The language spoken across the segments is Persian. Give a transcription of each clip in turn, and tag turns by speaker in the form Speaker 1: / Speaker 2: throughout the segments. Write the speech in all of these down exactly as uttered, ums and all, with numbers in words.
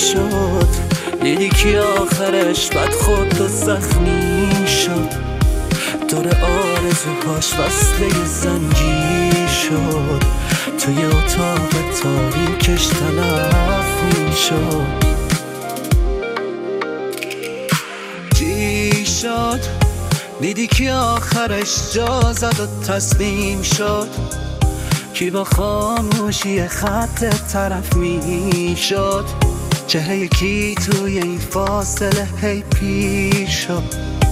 Speaker 1: شد، دیدی که آخرش بد خود و زخمی شد، دور آرزوهاش وصله زنجیر شد، توی اتاق تاریکش تلف می شد. چی شد؟ دیدی که آخرش جا زد و تسلیم شد، کی با خاموشی خط طرف می شد، چه یکی توی این فاصله هی پیر شد.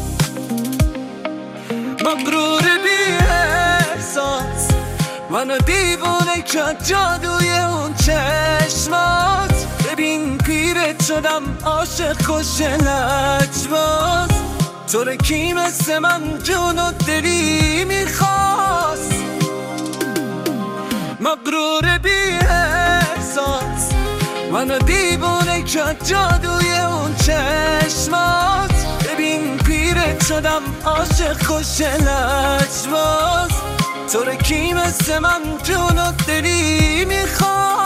Speaker 1: مغرور بی احساس منو دیوونه کرد جادوی اون چشمات، ببین پیرت شدم عاشق کش لجباز، تو رو کی مثل من جون و دلی میخواست. مغرور بی احساس منو دیوونه کرد جادوی اون چشمات، ببین پیرت شدم عاشق کش لجباز، تو رو کی مثل من جون و دلی میخواست.